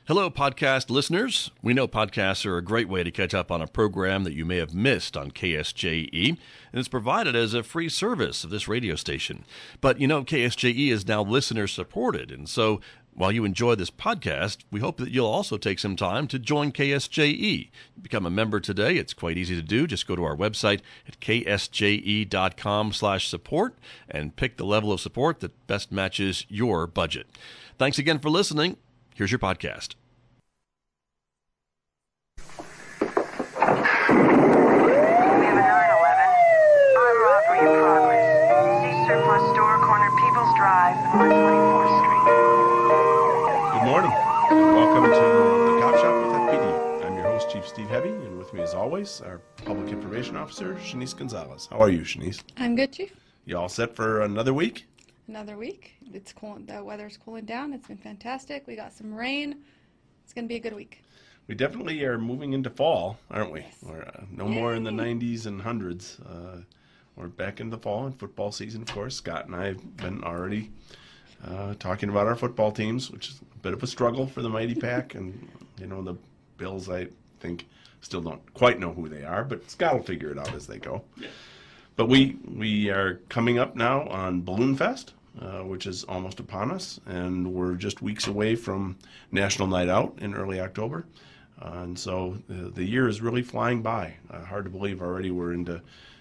Hello, podcast listeners. We know podcasts are a great way to catch up on a program that you may have missed on KSJE, and it's provided as a free service of this radio station. But you know, KSJE is now listener supported, and so while you enjoy this podcast, we hope that you'll also take some time to join KSJE. Become a member today. It's quite easy to do. Just go to our website at ksje.com/support and pick the level of support that best matches your budget. Thanks again for listening. Here's your podcast. We have a 911. Armed robbery in progress. See surplus store, corner People's Drive, on 24th Street. Good morning. Welcome to the Cop Shop with FPD. I'm your host, Chief Steve Hebby, and with me as always, our Public Information Officer, Shanice Gonzalez. How are you, Shanice? I'm good, Chief. You all set for another week? Another week. It's cool. The weather's cooling down. It's been fantastic. We got some rain. It's going to be a good week. We definitely are moving into fall, aren't we? Yes. We're no more in the 90s and hundreds. We're back in the fall and football season, of course. Scott and I have been already talking about our football teams, which is a bit of a struggle for the Mighty Pack. And, you know, the Bills, I think, still don't quite know who they are, but Scott will figure it out as they go. Yeah. But we are coming up now on Balloon Fest, which is almost upon us, and we're just weeks away from National Night Out in early October. And so the year is really flying by. Hard to believe already we're into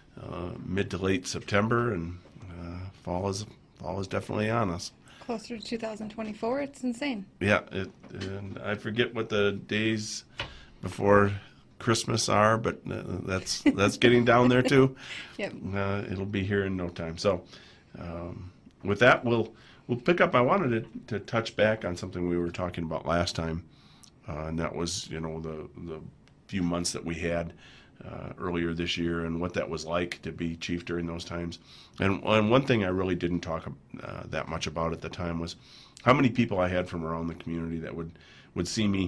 mid to late September, and fall is definitely on us. Closer to 2024. It's insane. Yeah, and I forget what the days before Christmas are, but that's getting down there too. Yep. It'll be here in no time. So with that, we'll pick up. I wanted to touch back on something we were talking about last time, and that was, you know, the few months that we had earlier this year and what that was like to be chief during those times. And one thing I really didn't talk that much about at the time was how many people I had from around the community that would see me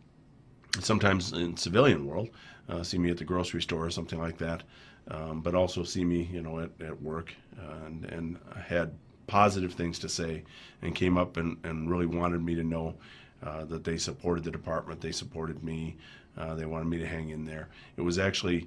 sometimes in civilian world, see me at the grocery store or something like that, but also see me, you know, at work, and had positive things to say, and came up and really wanted me to know that they supported the department, they supported me, they wanted me to hang in there. It was actually,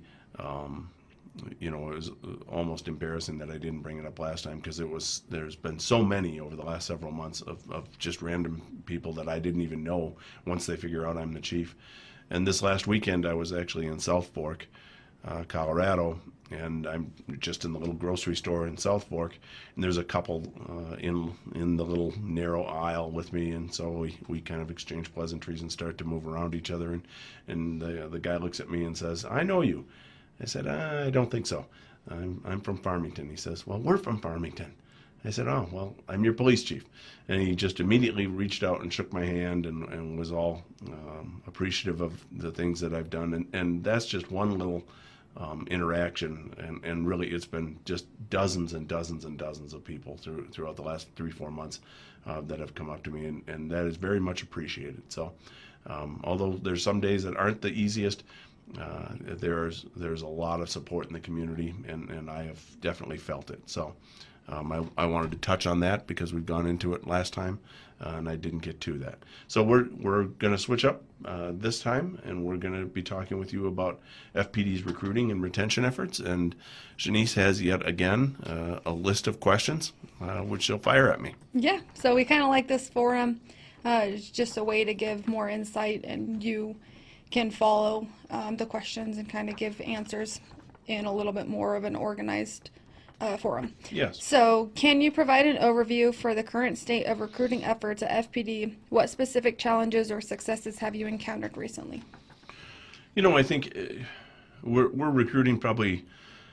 you know, it was almost embarrassing that I didn't bring it up last time, because there's been so many over the last several months of just random people that I didn't even know once they figure out I'm the chief. And this last weekend I was actually in South Fork, Colorado, and I'm just in the little grocery store in South Fork, and there's a couple in the little narrow aisle with me, and so we kind of exchange pleasantries and start to move around each other, and the guy looks at me and says, "I know you." I said, "I don't think so. I'm from Farmington." He says, "Well, we're from Farmington." I said, "Oh, well, I'm your police chief." And he just immediately reached out and shook my hand and was all appreciative of the things that I've done. And that's just one little interaction. And really, it's been just dozens and dozens and dozens of people throughout the last 3-4 months that have come up to me. And that is very much appreciated. So although there's some days that aren't the easiest, there's a lot of support in the community, and I have definitely felt it. So I wanted to touch on that because we've gone into it last time, and I didn't get to that. So we're going to switch up this time, and we're going to be talking with you about FPD's recruiting and retention efforts. And Shanice has yet again a list of questions, which she'll fire at me. Yeah. So we kind of like this forum. It's just a way to give more insight, and you can follow the questions and kind of give answers in a little bit more of an organized forum. Yes. So can you provide an overview for the current state of recruiting efforts at FPD? What specific challenges or successes have you encountered recently? You know, I think we're recruiting probably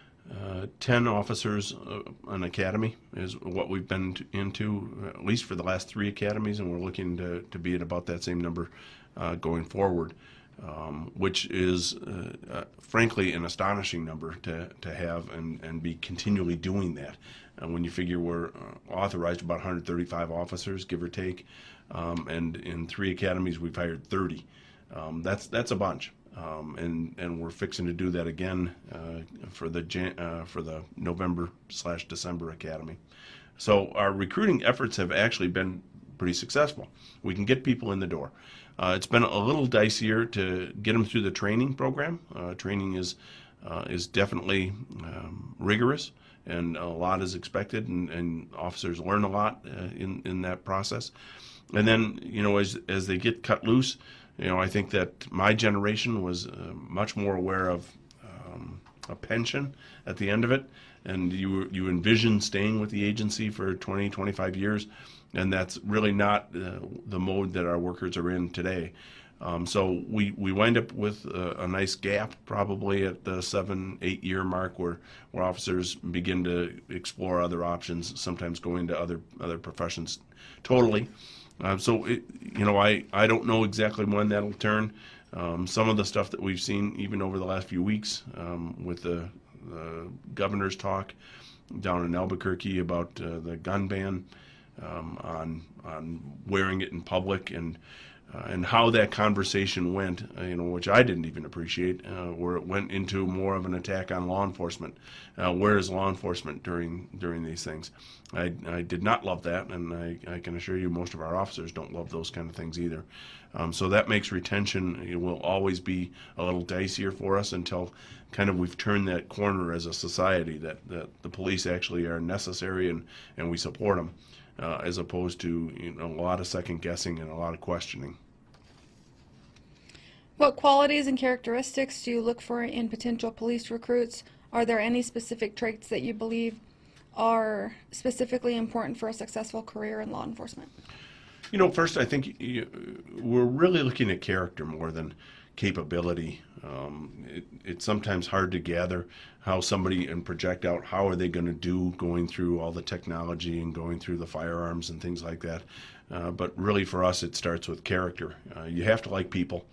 10 officers an academy is what we've been into, at least for the last 3 academies, and we're looking to be at about that same number going forward. Which is, frankly, an astonishing number to have and be continually doing that. When you figure we're authorized about 135 officers, give or take, and in 3 academies we've hired 30. That's a bunch, and we're fixing to do that again for the November/December academy. So our recruiting efforts have actually been pretty successful. We can get people in the door. It's been a little dicier to get them through the training program. Training is definitely rigorous, and a lot is expected, and officers learn a lot in that process. And then, as they get cut loose, I think that my generation was much more aware of a pension at the end of it, and you envision staying with the agency for 20, 25 years, and that's really not the mode that our workers are in today. So we wind up with a nice gap probably at the 7-8 year mark where officers begin to explore other options, sometimes going to other professions totally. So I don't know exactly when that'll turn. Some of the stuff that we've seen even over the last few weeks with the governor's talk down in Albuquerque about the gun ban on wearing it in public, and how that conversation went, which I didn't even appreciate, where it went into more of an attack on law enforcement. Where is law enforcement during these things? I did not love that, and I can assure you most of our officers don't love those kind of things either. So that makes retention will always be a little dicier for us until kind of we've turned that corner as a society that the police actually are necessary and we support them. As opposed to a lot of second guessing and a lot of questioning. What qualities and characteristics do you look for in potential police recruits? Are there any specific traits that you believe are specifically important for a successful career in law enforcement? First, I think we're really looking at character more than capability. It's sometimes hard to gather how somebody and project out how are they going to do going through all the technology and going through the firearms and things like that. But really for us, it starts with character. You have to like people.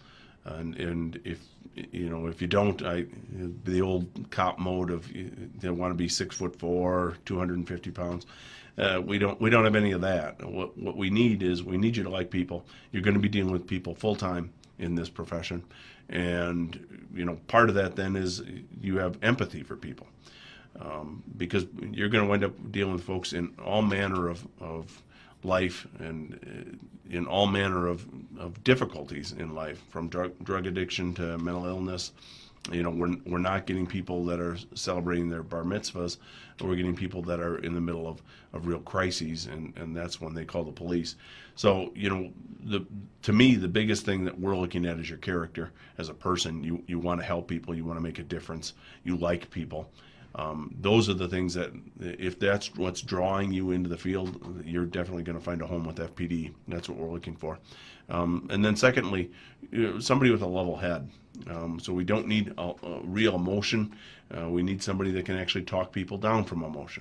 And if you don't, the old cop mode of they want to be 6'4", 250 pounds. We don't have any of that. What we need is we need you to like people. You're going to be dealing with people full time in this profession, and part of that then is you have empathy for people, because you're going to wind up dealing with folks in all manner of life and in all manner of difficulties in life, from drug addiction to mental illness. We're not getting people that are celebrating their bar mitzvahs. We're getting people that are in the middle of real crises, and that's when they call the police. So, to me, the biggest thing that we're looking at is your character as a person. You want to help people. You want to make a difference. You like people. Those are the things that, if that's what's drawing you into the field, you're definitely going to find a home with FPD. That's what we're looking for. And then secondly, somebody with a level head. So we don't need a real emotion. We need somebody that can actually talk people down from emotion.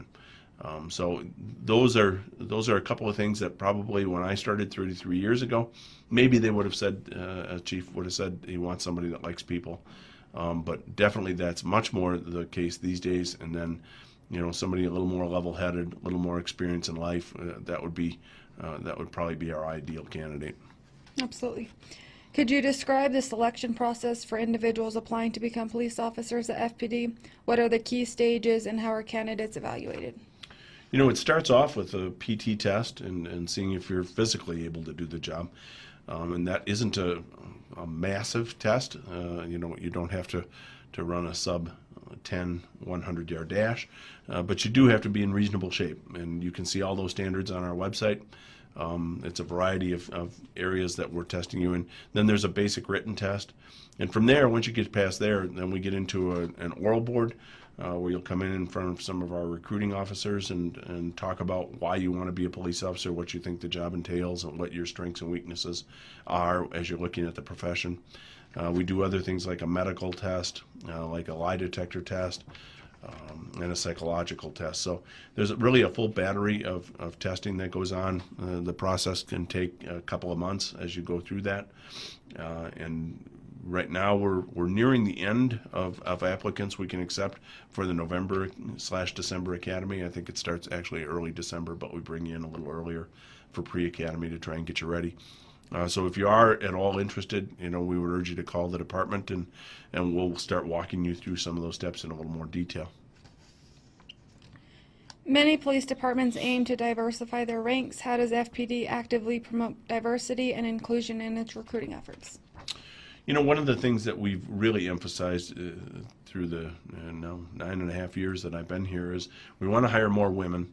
So those are a couple of things that probably when I started 33 years ago, maybe they would have said, a chief would have said he wants somebody that likes people. But definitely that's much more the case these days. And then, somebody a little more level-headed, a little more experience in life, that would probably be our ideal candidate. Absolutely. Could you describe the selection process for individuals applying to become police officers at FPD? What are the key stages and how are candidates evaluated? It starts off with a PT test and seeing if you're physically able to do the job. And that isn't a massive test. You don't have to run a sub 10 100-yard dash, but you do have to be in reasonable shape. And you can see all those standards on our website. It's a variety of areas that we're testing you in. Then there's a basic written test. And from there, once you get past there, then we get into an oral board where you'll come in front of some of our recruiting officers and talk about why you want to be a police officer, what you think the job entails, and what your strengths and weaknesses are as you're looking at the profession. We do other things like a medical test, like a lie detector test, and a psychological test. So there's really a full battery of testing that goes on. The process can take a couple of months as you go through that. And right now we're nearing the end of applicants we can accept for the November/December Academy. I think it starts actually early December, but we bring you in a little earlier for pre-academy to try and get you ready. So if you are at all interested, we would urge you to call the department and we'll start walking you through some of those steps in a little more detail. Many police departments aim to diversify their ranks. How does FPD actively promote diversity and inclusion in its recruiting efforts? You know, one of the things that we've really emphasized through the now 9.5 years that I've been here is we want to hire more women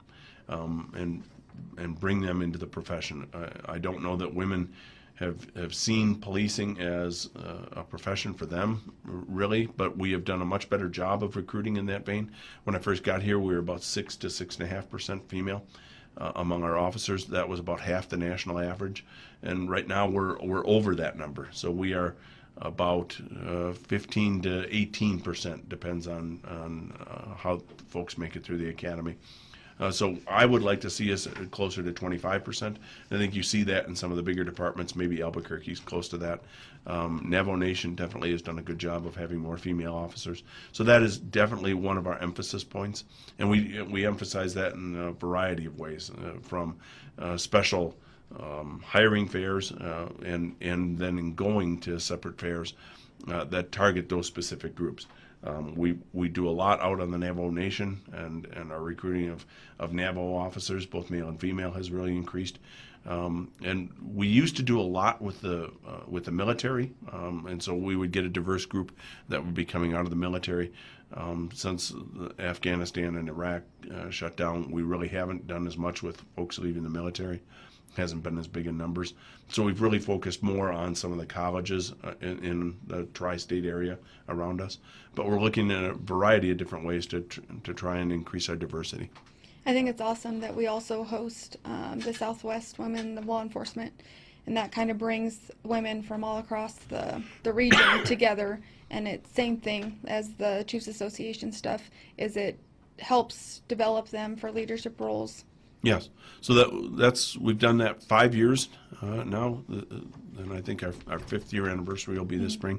and bring them into the profession. I don't know that women have seen policing as a profession for them, really, but we have done a much better job of recruiting in that vein. When I first got here, we were about 6 to 6.5% female among our officers. That was about half the national average, and right now we're over that number. So we are about 15 to 18%, depends on how folks make it through the academy. So I would like to see us closer to 25%. I think you see that in some of the bigger departments. Maybe Albuquerque's close to that. Navajo Nation definitely has done a good job of having more female officers. So that is definitely one of our emphasis points, and we emphasize that in a variety of ways, from special hiring fairs and then in going to separate fairs that target those specific groups. We do a lot out on the Navajo Nation, and our recruiting of Navajo officers, both male and female, has really increased. And we used to do a lot with the military, and so we would get a diverse group that would be coming out of the military. Since Afghanistan and Iraq shut down, we really haven't done as much with folks leaving the military. Hasn't been as big in numbers. So we've really focused more on some of the colleges in the tri-state area around us. But we're looking at a variety of different ways to try and increase our diversity. I think it's awesome that we also host the Southwest Women of Law Enforcement, and that kind of brings women from all across the region together. And it's same thing as the Chiefs Association stuff, is it helps develop them for leadership roles. Yes, so that's we've done that 5 years now, and I think our 5th year anniversary will be this spring.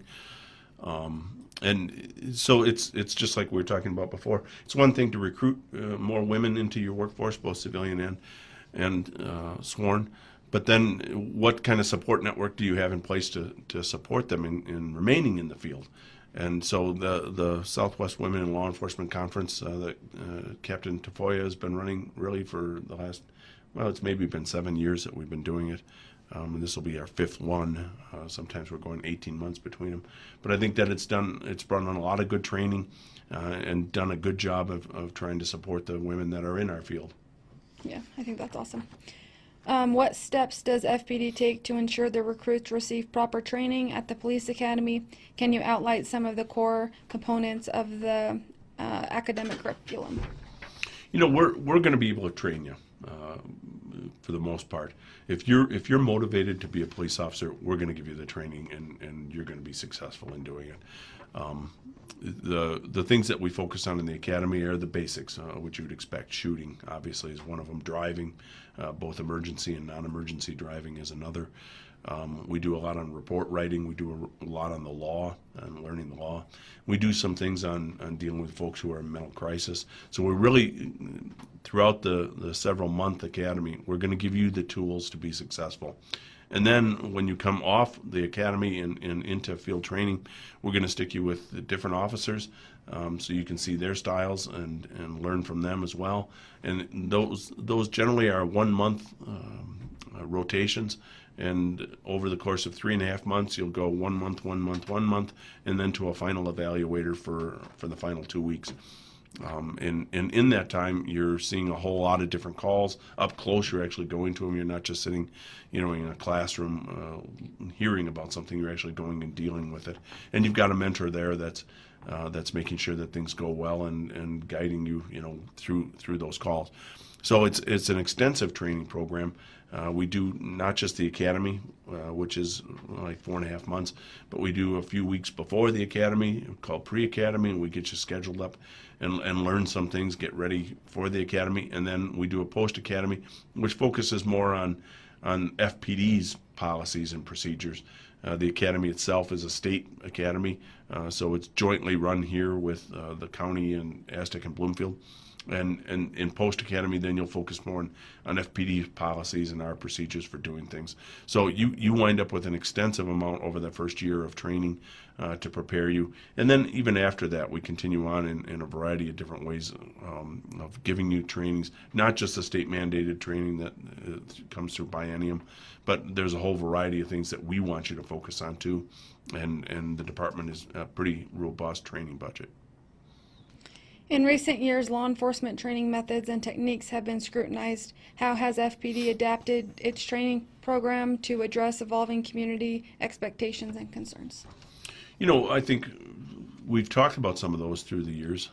And so it's just like we were talking about before. It's one thing to recruit more women into your workforce, both civilian and sworn, but then what kind of support network do you have in place to support them in remaining in the field? And so the Southwest Women in Law Enforcement Conference that Captain Tafoya has been running really for the last, well, it's maybe been 7 years that we've been doing it. And this will be our 5th one. Sometimes we're going 18 months between them. But I think that it's brought on a lot of good training and done a good job of trying to support the women that are in our field. Yeah, I think that's awesome. What steps does FPD take to ensure the recruits receive proper training at the police academy? Can you outline some of the core components of the academic curriculum? You know, we're going to be able to train you for the most part. If you're motivated to be a police officer, we're going to give you the training, and you're going to be successful in doing it. The things that we focus on in the academy are the basics, which you would expect. Shooting, obviously, is one of them. Driving, both emergency and non-emergency driving is another. We do a lot on report writing. We do a lot on the law and learning the law. We do some things on dealing with folks who are in mental crisis. So we're really, throughout the several-month academy, we're going to give you the tools to be successful. And then when you come off the academy and into field training, we're going to stick you with the different officers so you can see their styles and learn from them as well. And those generally are 1 month rotations. And over the course of 3.5 months, you'll go 1 month, 1 month, 1 month, and then to a final evaluator for the final 2 weeks. And in that time, you're seeing a whole lot of different calls. Up close, you're actually going to them. You're not just sitting, in a classroom hearing about something. You're actually going and dealing with it. And you've got a mentor there that's making sure that things go well and guiding you, through those calls. So it's an extensive training program. We do not just the academy, which is like 4.5 months, but we do a few weeks before the academy called pre-academy, and we get you scheduled up and learn some things, get ready for the academy. And then we do a post-academy, which focuses more on FPD's policies and procedures. The academy itself is a state academy, so it's jointly run here with the county and Aztec and Bloomfield. And in post-academy, then you'll focus more on FPD policies and our procedures for doing things. So you wind up with an extensive amount over the first year of training to prepare you. And then even after that, we continue on in a variety of different ways of giving you trainings, not just the state-mandated training that comes through biennium, but there's a whole variety of things that we want you to focus on too. And the department is a pretty robust training budget. In recent years, law enforcement training methods and techniques have been scrutinized. How has FPD adapted its training program to address evolving community expectations and concerns? I think we've talked about some of those through the years.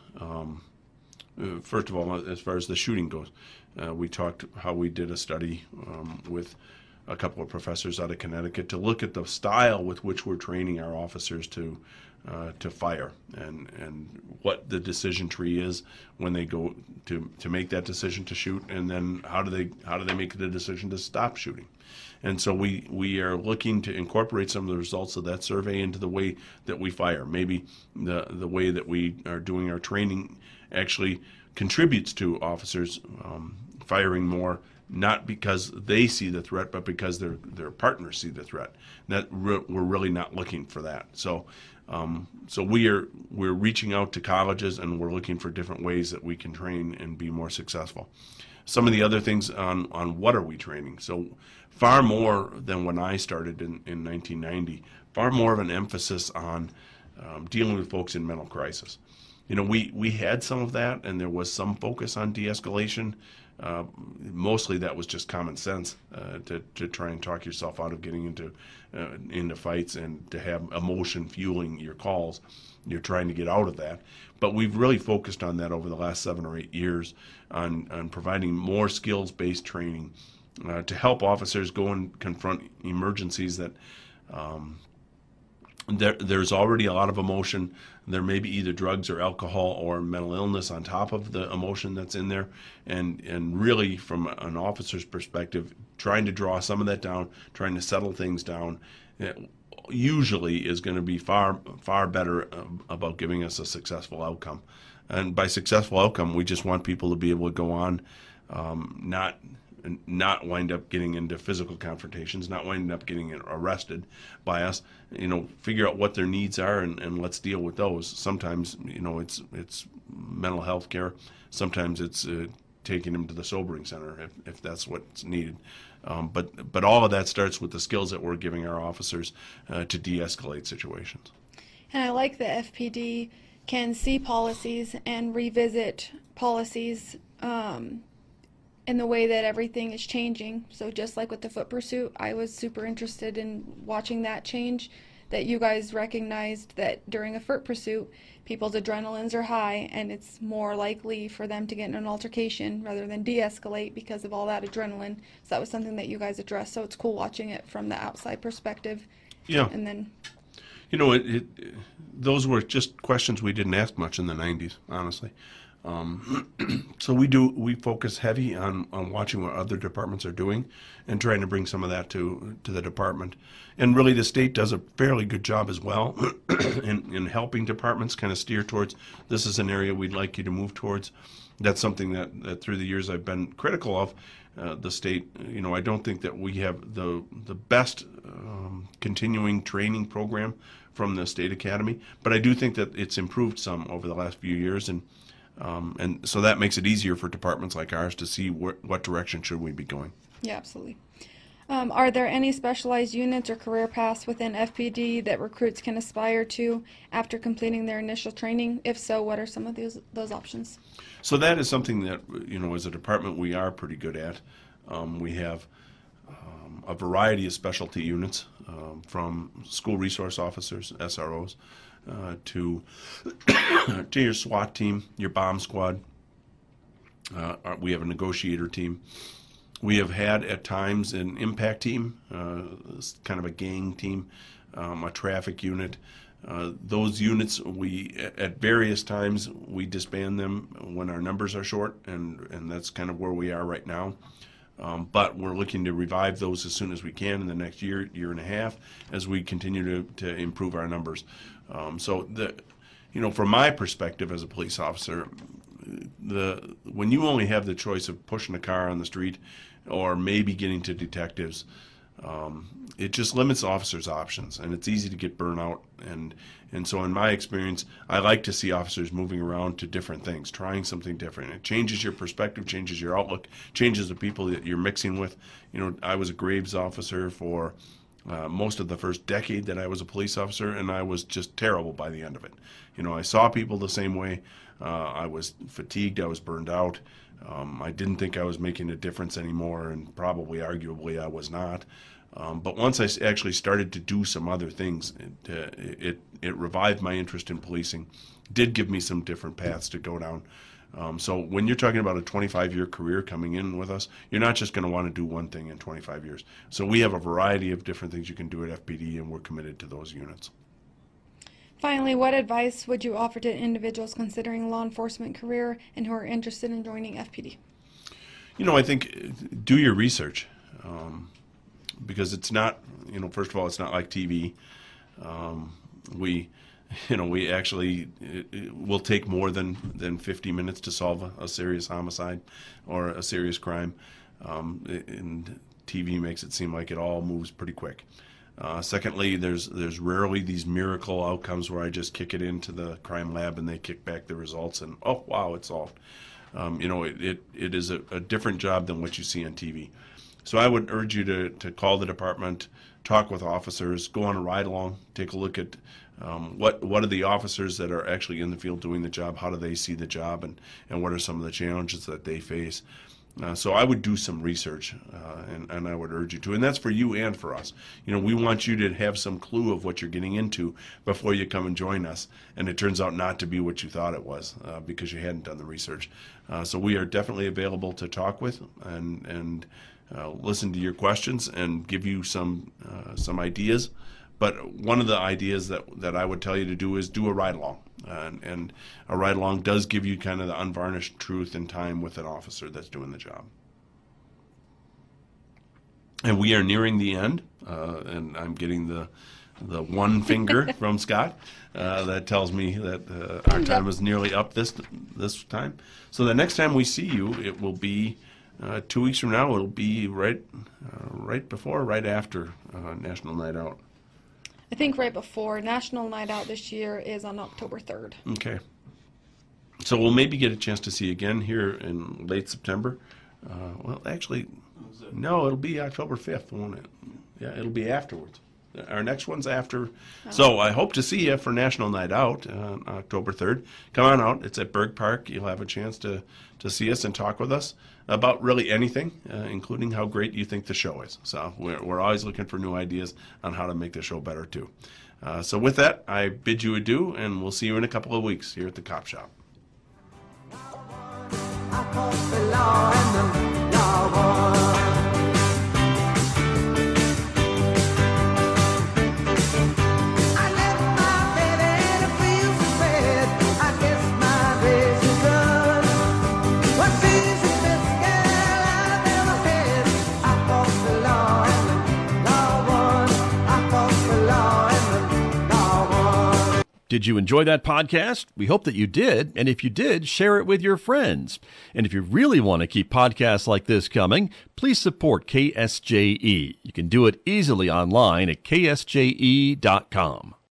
First of all, as far as the shooting goes, we talked how we did a study with a couple of professors out of Connecticut to look at the style with which we're training our officers to fire and what the decision tree is when they go to make that decision to shoot, and then how do they make the decision to stop shooting. And so we are looking to incorporate some of the results of that survey into the way that we fire. Maybe the way that we are doing our training actually contributes to officers firing more, not because they see the threat, but because their partners see the threat. We're really not looking for that. So we're reaching out to colleges, and we're looking for different ways that we can train and be more successful. Some of the other things on what are we training? So far more than when I started in 1990, far more of an emphasis on dealing with folks in mental crisis. We had some of that, and there was some focus on de-escalation. Mostly that was just common sense to try and talk yourself out of getting into fights, and to have emotion fueling your calls. You're trying to get out of that. But we've really focused on that over the last 7 or 8 years on providing more skills-based training to help officers go and confront emergencies that there's already a lot of emotion. There may be either drugs or alcohol or mental illness on top of the emotion that's in there. And really, from an officer's perspective, trying to draw some of that down, trying to settle things down, usually is going to be far, far better about giving us a successful outcome. And by successful outcome, we just want people to be able to go on, not wind up getting into physical confrontations, not wind up getting arrested by us. Figure out what their needs are, and let's deal with those. Sometimes it's mental health care. Sometimes it's taking them to the sobering center if that's what's needed. But all of that starts with the skills that we're giving our officers to de-escalate situations. And I like that FPD can see policies and revisit policies in the way that everything is changing. So just like with the foot pursuit, I was super interested in watching that change, that you guys recognized that during a foot pursuit, people's adrenalines are high, and it's more likely for them to get in an altercation rather than de-escalate because of all that adrenaline. So that was something that you guys addressed. So it's cool watching it from the outside perspective. Yeah. And then, those were just questions we didn't ask much in the 90s, honestly. So we focus heavy on watching what other departments are doing and trying to bring some of that to the department. And really the state does a fairly good job as well in helping departments kind of steer towards, this is an area we'd like you to move towards. That's something that through the years I've been critical of. The state, I don't think that we have the best continuing training program from the state academy, but I do think that it's improved some over the last few years, and so that makes it easier for departments like ours to see what direction should we be going. yeah, absolutely. Are there any specialized units or career paths within FPD that recruits can aspire to after completing their initial training? If so, what are some of those options? So that is something that, as a department, we are pretty good at. We have a variety of specialty units, from school resource officers, SROs, to your SWAT team, your bomb squad. We have a negotiator team. We have had at times an impact team, kind of a gang team, a traffic unit. Those units, at various times, we disband them when our numbers are short, and that's kind of where we are right now. But we're looking to revive those as soon as we can in the next year and a half, as we continue to improve our numbers. From my perspective as a police officer, when you only have the choice of pushing a car on the street or maybe getting to detectives, it just limits officers' options, and it's easy to get burnt out. And so in my experience, I like to see officers moving around to different things, trying something different. It changes your perspective, changes your outlook, changes the people that you're mixing with. I was a Graves officer for most of the first decade that I was a police officer, and I was just terrible by the end of it. I saw people the same way. I was fatigued, I was burned out. I didn't think I was making a difference anymore, and probably, arguably, I was not. But once I actually started to do some other things, it revived my interest in policing, did give me some different paths to go down. So when you're talking about a 25-year career coming in with us, you're not just going to want to do one thing in 25 years. So we have a variety of different things you can do at FPD, and we're committed to those units. Finally, what advice would you offer to individuals considering a law enforcement career and who are interested in joining FPD? I think do your research, because it's not, first of all, it's not like TV. We actually, it will take more than 50 minutes to solve a serious homicide or a serious crime. And TV makes it seem like it all moves pretty quick. Secondly, there's rarely these miracle outcomes where I just kick it into the crime lab and they kick back the results and, oh, wow, it's solved. It is a different job than what you see on TV. So I would urge you to call the department, talk with officers, go on a ride along, take a look at what are the officers that are actually in the field doing the job, how do they see the job, and what are some of the challenges that they face. So I would do some research, and I would urge you to. And that's for you and for us. We want you to have some clue of what you're getting into before you come and join us. And it turns out not to be what you thought it was because you hadn't done the research. So we are definitely available to talk with and listen to your questions and give you some ideas. But one of the ideas that I would tell you to do is do a ride-along. And a ride-along does give you kind of the unvarnished truth and time with an officer that's doing the job. And we are nearing the end, and I'm getting the one finger from Scott that tells me that our time is nearly up this time. So the next time we see you, it will be 2 weeks from now. It'll be right before, right after National Night Out. I think right before. National Night Out this year is on October 3rd. Okay. So we'll maybe get a chance to see you again here in late September. Well, actually, no, it'll be October 5th, won't it? Yeah, it'll be afterwards. Our next one's after. Oh. So I hope to see you for National Night Out on October 3rd. Come on out. It's at Berg Park. You'll have a chance to see us and talk with us about really anything, including how great you think the show is. So we're always looking for new ideas on how to make the show better, too. So with that, I bid you adieu, and we'll see you in a couple of weeks here at the Cop Shop. Did you enjoy that podcast? We hope that you did. And if you did, share it with your friends. And if you really want to keep podcasts like this coming, please support KSJE. You can do it easily online at ksje.com.